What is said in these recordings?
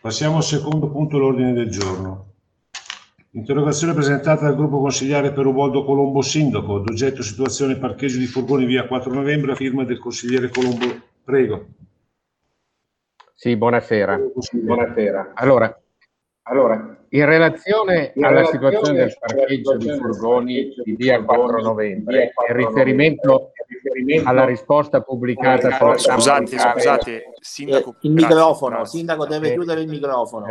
Passiamo al secondo punto dell'ordine del giorno. Interrogazione presentata dal gruppo consigliare per Uboldo Colombo Sindaco, d'oggetto situazione parcheggio di furgoni via 4 novembre, a firma del consigliere Colombo. Prego. Sì, buonasera. Allora, in relazione alla situazione del parcheggio di furgoni di via 4 novembre, in riferimento alla risposta pubblicata sulla stampa locale... Scusate, Sindaco. Il grazie, microfono, grazie. Sindaco deve chiudere il microfono.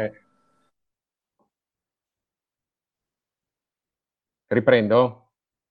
Riprendo?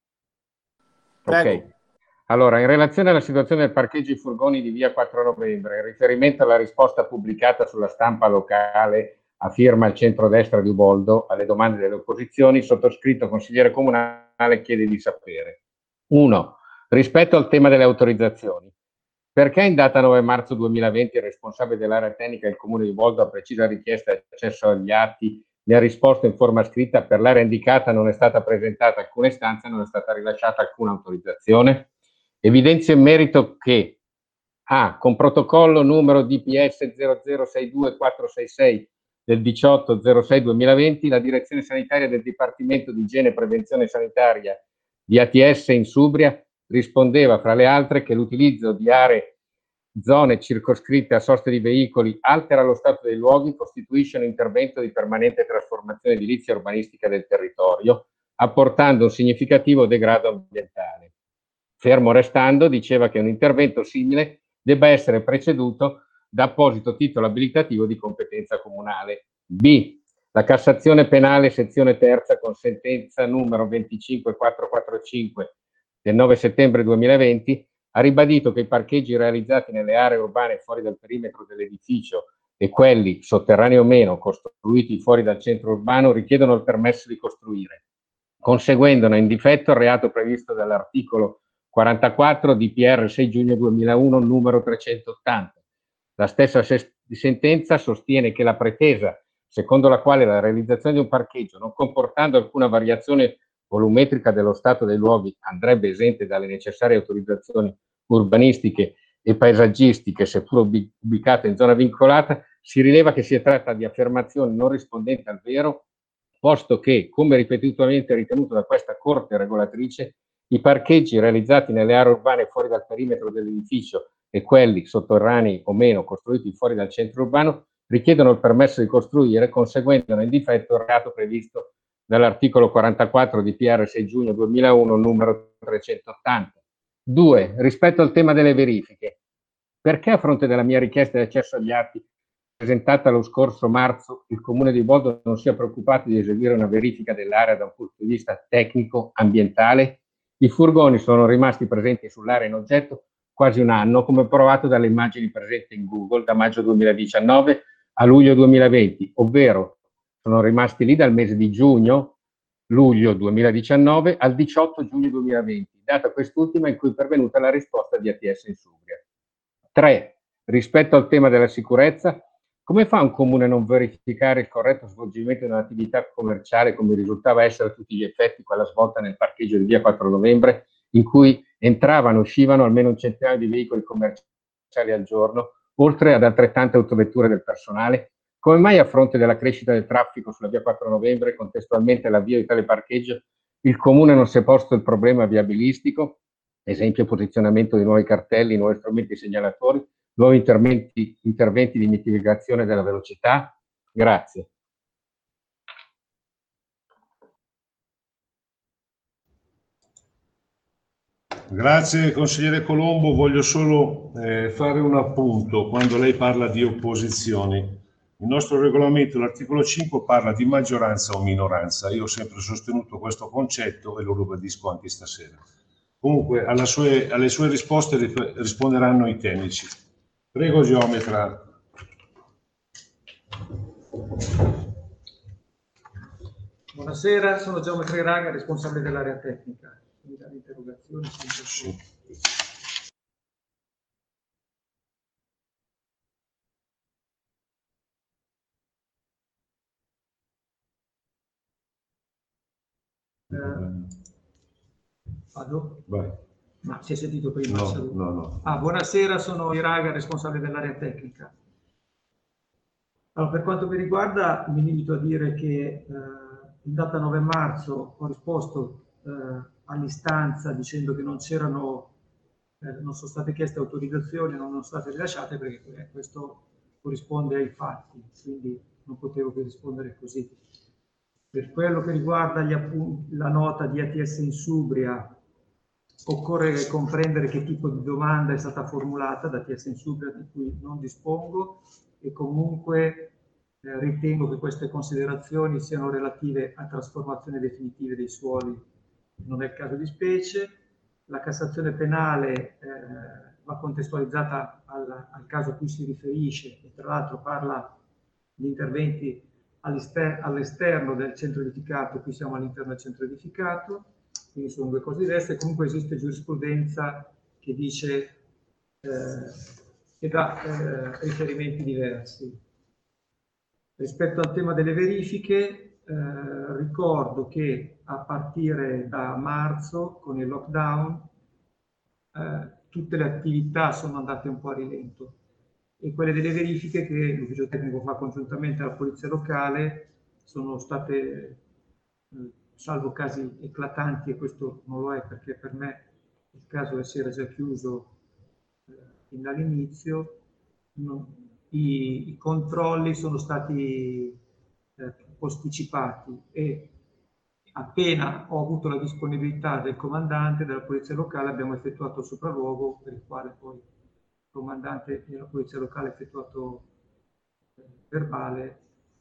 Prego. Ok. Allora, in relazione alla situazione del parcheggio di furgoni di via 4 novembre, in riferimento alla risposta pubblicata sulla stampa locale a firma il centrodestra di Uboldo alle domande delle opposizioni, il sottoscritto consigliere comunale chiede di sapere: 1. Rispetto al tema delle autorizzazioni, perché in data 9 marzo 2020 il responsabile dell'area tecnica del comune di Uboldo, a precisa richiesta di accesso agli atti, mi ha risposto in forma scritta: per l'area indicata non è stata presentata alcuna istanza e non è stata rilasciata alcuna autorizzazione? Evidenzio in merito che A. Con protocollo numero DPS 0062466 del 18/06/2020, la direzione sanitaria del Dipartimento di Igiene e Prevenzione Sanitaria di ATS in Subria rispondeva, fra le altre, che l'utilizzo di zone circoscritte a soste di veicoli altera lo stato dei luoghi, costituisce un intervento di permanente trasformazione edilizia e urbanistica del territorio, apportando un significativo degrado ambientale. Fermo restando, diceva che un intervento simile debba essere preceduto da apposito titolo abilitativo di competenza comunale. B. La Cassazione Penale sezione terza con sentenza numero 25445 del 9 settembre 2020 ha ribadito che i parcheggi realizzati nelle aree urbane fuori dal perimetro dell'edificio e quelli, sotterranei o meno, costruiti fuori dal centro urbano richiedono il permesso di costruire, conseguendone in difetto il reato previsto dall'articolo 44 DPR 6 giugno 2001 numero 380. La stessa sentenza sostiene che la pretesa secondo la quale la realizzazione di un parcheggio, non comportando alcuna variazione volumetrica dello stato dei luoghi, andrebbe esente dalle necessarie autorizzazioni urbanistiche e paesaggistiche, seppur ubicate in zona vincolata, si rileva che si tratta di affermazioni non rispondenti al vero, posto che, come ripetutamente ritenuto da questa Corte regolatrice, i parcheggi realizzati nelle aree urbane fuori dal perimetro dell'edificio e quelli, sotterranei o meno, costruiti fuori dal centro urbano, richiedono il permesso di costruire, conseguendone in difetto il reato previsto dall'articolo 44 di PR 6 giugno 2001 numero 380. 2. Rispetto al tema delle verifiche, perché a fronte della mia richiesta di accesso agli atti presentata lo scorso marzo, il Comune di Uboldo non si è preoccupato di eseguire una verifica dell'area da un punto di vista tecnico-ambientale? I furgoni sono rimasti presenti sull'area in oggetto quasi un anno, come provato dalle immagini presenti in Google da maggio 2019 a luglio 2020, ovvero sono rimasti lì dal mese di luglio 2019 al 18 giugno 2020, data quest'ultima in cui è pervenuta la risposta di ATS in Subria. 3. Rispetto al tema della sicurezza, come fa un comune a non verificare il corretto svolgimento di un'attività commerciale come risultava essere a tutti gli effetti quella svolta nel parcheggio di via 4 novembre, in cui entravano e uscivano almeno un centinaio di veicoli commerciali al giorno, oltre ad altrettante autovetture del personale? Come mai a fronte della crescita del traffico sulla via 4 novembre, contestualmente all'avvio di tale parcheggio, il comune non si è posto il problema viabilistico, esempio posizionamento di nuovi cartelli, nuovi strumenti segnalatori, nuovi interventi di mitigazione della velocità? Grazie. Grazie consigliere Colombo, voglio solo fare un appunto quando lei parla di opposizioni. Il nostro regolamento, l'articolo 5, parla di maggioranza o minoranza. Io ho sempre sostenuto questo concetto e lo ribadisco anche stasera. Comunque alle sue risposte risponderanno i tecnici. Prego geometra. Buonasera, sono Geometra Iraga, responsabile dell'area tecnica. Interrogazioni. Sì. Vado? Vai. Ma si è sentito prima? No. Buonasera, sono Iraga, responsabile dell'area tecnica. Allora, per quanto mi riguarda, mi limito a dire che in data 9 marzo ho risposto all'istanza dicendo che non sono state chieste autorizzazioni, non sono state rilasciate perché questo corrisponde ai fatti, quindi non potevo che rispondere così. Per quello che riguarda la nota di ATS Insubria, occorre comprendere che tipo di domanda è stata formulata da ATS Insubria, di cui non dispongo, e comunque ritengo che queste considerazioni siano relative a trasformazioni definitive dei suoli, non è il caso di specie. La Cassazione penale va contestualizzata al caso a cui si riferisce e tra l'altro parla di interventi all'esterno del centro edificato, qui siamo all'interno del centro edificato, quindi sono due cose diverse. Comunque esiste giurisprudenza che dice che dà riferimenti diversi. Rispetto al tema delle verifiche, ricordo che a partire da marzo, con il lockdown, tutte le attività sono andate un po' a rilento e quelle delle verifiche che l'ufficio tecnico fa congiuntamente alla polizia locale sono state, salvo casi eclatanti, e questo non lo è perché per me il caso si era già chiuso fin dall'inizio, i controlli sono stati posticipati e appena ho avuto la disponibilità del comandante della polizia locale abbiamo effettuato il sopralluogo, per il quale poi il comandante della polizia locale ha effettuato verbale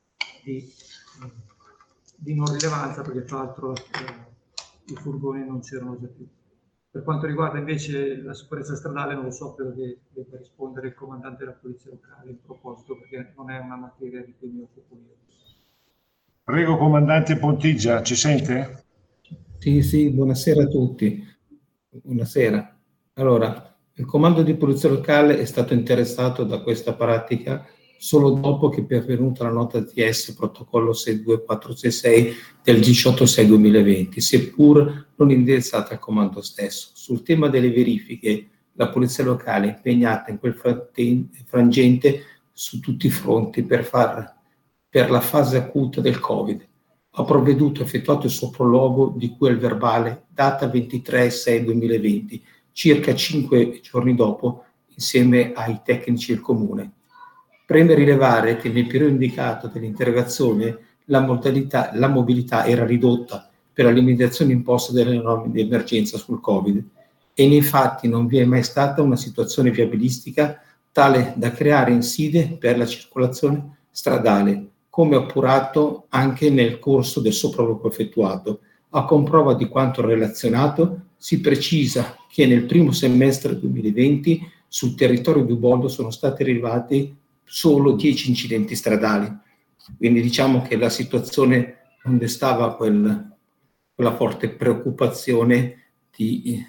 di non rilevanza, perché tra l'altro i furgoni non c'erano già più. Per quanto riguarda invece la sicurezza stradale non lo so, credo che debba rispondere il comandante della polizia locale in proposito, perché non è una materia di cui mi occupo io. Prego, comandante Pontigia, ci sente? Sì, buonasera a tutti. Buonasera. Allora, il comando di polizia locale è stato interessato da questa pratica solo dopo che è pervenuta la nota ATS protocollo 62466 del 18/6/2020, seppur non indirizzata al comando stesso. Sul tema delle verifiche, la polizia locale è impegnata in quel frangente su tutti i fronti per la fase acuta del Covid. Ha provveduto, effettuato il sopralluogo di cui al verbale data 23/6/2020, circa 5 giorni dopo, insieme ai tecnici del comune. Preme rilevare che nel periodo indicato dell'interrogazione la mobilità era ridotta per la limitazione imposta dalle norme di emergenza sul Covid e infatti non vi è mai stata una situazione viabilistica tale da creare insidie per la circolazione stradale, come appurato anche nel corso del sopralluogo effettuato. A comprova di quanto relazionato, si precisa che nel primo semestre 2020 sul territorio di Uboldo sono stati rilevati solo 10 incidenti stradali. Quindi diciamo che la situazione non destava quella forte preoccupazione di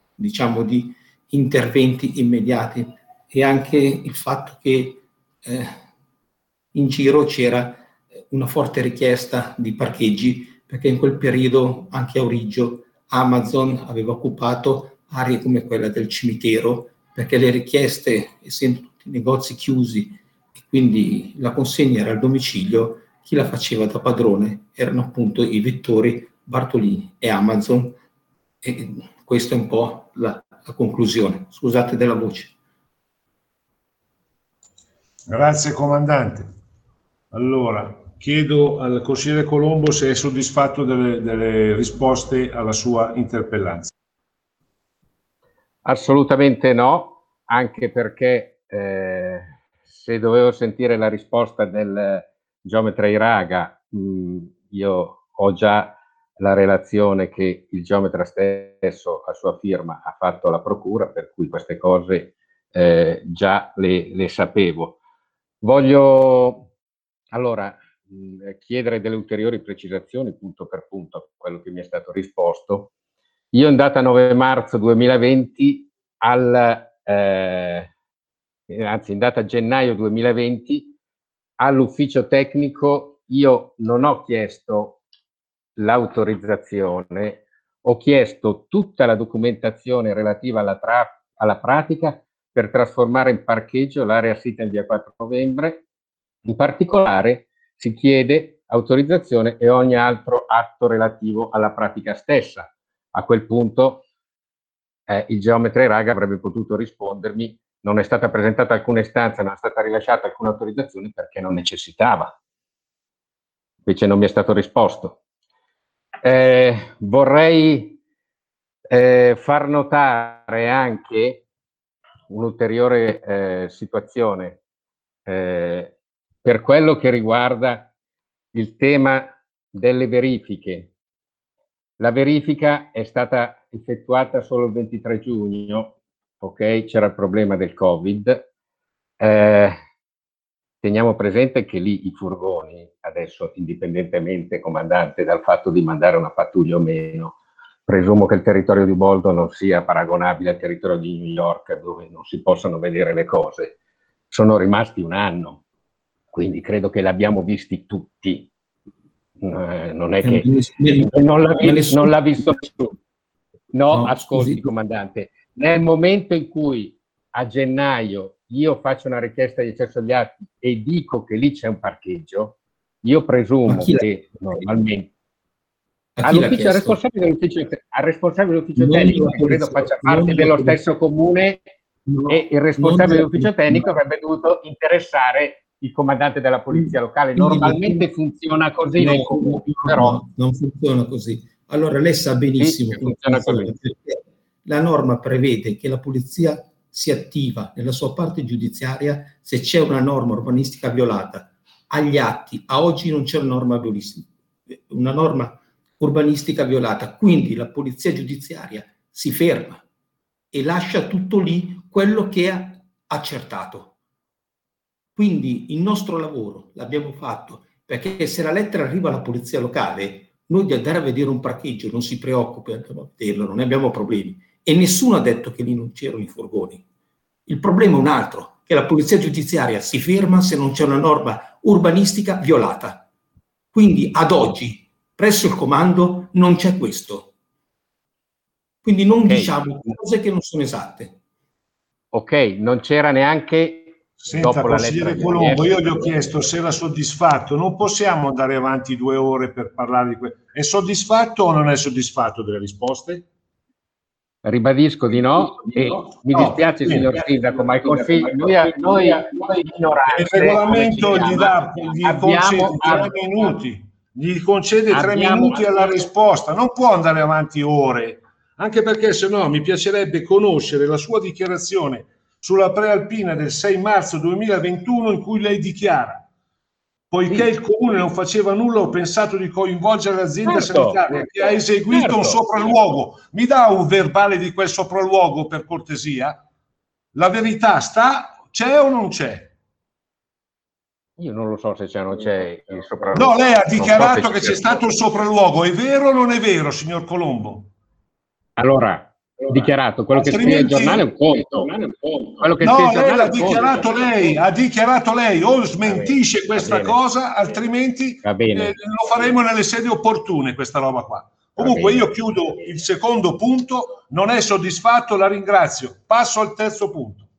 interventi immediati, e anche il fatto che in giro c'era una forte richiesta di parcheggi, perché in quel periodo anche a Origgio Amazon aveva occupato aree come quella del cimitero, perché le richieste, essendo tutti i negozi chiusi e quindi la consegna era al domicilio, chi la faceva da padrone erano appunto i vettori Bartolini e Amazon, e questa è un po' la conclusione. Scusate della voce. Grazie comandante. Allora, chiedo al consigliere Colombo se è soddisfatto delle risposte alla sua interpellanza. Assolutamente no, anche perché se dovevo sentire la risposta del geometra Iraga, io ho già la relazione che il geometra stesso a sua firma ha fatto alla procura, per cui queste cose già le sapevo. Voglio allora chiedere delle ulteriori precisazioni punto per punto a quello che mi è stato risposto. Io in data 9 marzo 2020 anzi in data gennaio 2020 all'ufficio tecnico io non ho chiesto l'autorizzazione, ho chiesto tutta la documentazione relativa alla pratica per trasformare in parcheggio l'area sita in via 4 novembre In particolare si chiede autorizzazione e ogni altro atto relativo alla pratica stessa. A quel punto il geometra Raga avrebbe potuto rispondermi: non è stata presentata alcuna istanza, non è stata rilasciata alcuna autorizzazione perché non necessitava. Invece non mi è stato risposto. Vorrei far notare anche un'ulteriore situazione per quello che riguarda il tema delle verifiche. La verifica è stata effettuata solo il 23 giugno, ok? C'era il problema del Covid. Teniamo presente che lì i furgoni, adesso indipendentemente, comandante, dal fatto di mandare una pattuglia o meno, presumo che il territorio di Uboldo non sia paragonabile al territorio di New York, dove non si possono vedere le cose. Sono rimasti un anno, quindi credo che l'abbiamo visti tutti. Non è che non l'ha visto nessuno. No, ascolti, scusi, comandante. Nel momento in cui a gennaio io faccio una richiesta di accesso agli atti e dico che lì c'è un parcheggio, io presumo che normalmente al responsabile dell'ufficio tecnico, che credo faccia parte dello stesso comune, e il responsabile dell'ufficio tecnico avrebbe dovuto interessare il comandante della polizia locale. Normalmente funziona così nei comuni, però non funziona così. Allora lei sa benissimo che funziona così, perché la norma prevede che la polizia si attiva nella sua parte giudiziaria se c'è una norma urbanistica violata. Agli atti, a oggi non c'è una norma urbanistica violata, quindi la polizia giudiziaria si ferma e lascia tutto lì quello che ha accertato. Quindi il nostro lavoro l'abbiamo fatto, perché se la lettera arriva alla polizia locale, noi di andare a vedere un parcheggio non si preoccupi, andiamo a vederlo, non ne abbiamo problemi. E nessuno ha detto che lì non c'erano i furgoni. Il problema è un altro, che la polizia giudiziaria si ferma se non c'è una norma urbanistica violata. Quindi ad oggi, presso il comando, non c'è questo. Quindi non diciamo cose che non sono esatte. Ok, non c'era neanche... Senta, consigliere Colombo, io gli ho chiesto se era soddisfatto. Non possiamo andare avanti 2 ore per parlare di questo. È soddisfatto o non è soddisfatto delle risposte? Ribadisco di no, e mi dispiace, signor Sindaco, ma il Consiglio, noi ignoranti, il regolamento gli concede 3 minuti, gli concede 3 minuti alla risposta, non può andare avanti ore, anche perché se no mi piacerebbe conoscere la sua dichiarazione sulla prealpina del 6 marzo 2021 in cui lei dichiara: poiché il comune non faceva nulla, ho pensato di coinvolgere l'azienda sanitaria che ha eseguito un sopralluogo. Mi dà un verbale di quel sopralluogo, per cortesia? La verità c'è o non c'è? Io non lo so se c'è o non c'è il sopralluogo. No, lei ha dichiarato che c'è stato un sopralluogo. È vero o non è vero, signor Colombo? Allora, dichiarato, quello che scrive il giornale è un conto. Quello che no, lei l'ha dichiarato lei, ha dichiarato lei, o smentisce questa cosa, altrimenti lo faremo nelle sedi opportune questa roba qua. Comunque io chiudo il secondo punto, non è soddisfatto, la ringrazio. Passo al terzo punto.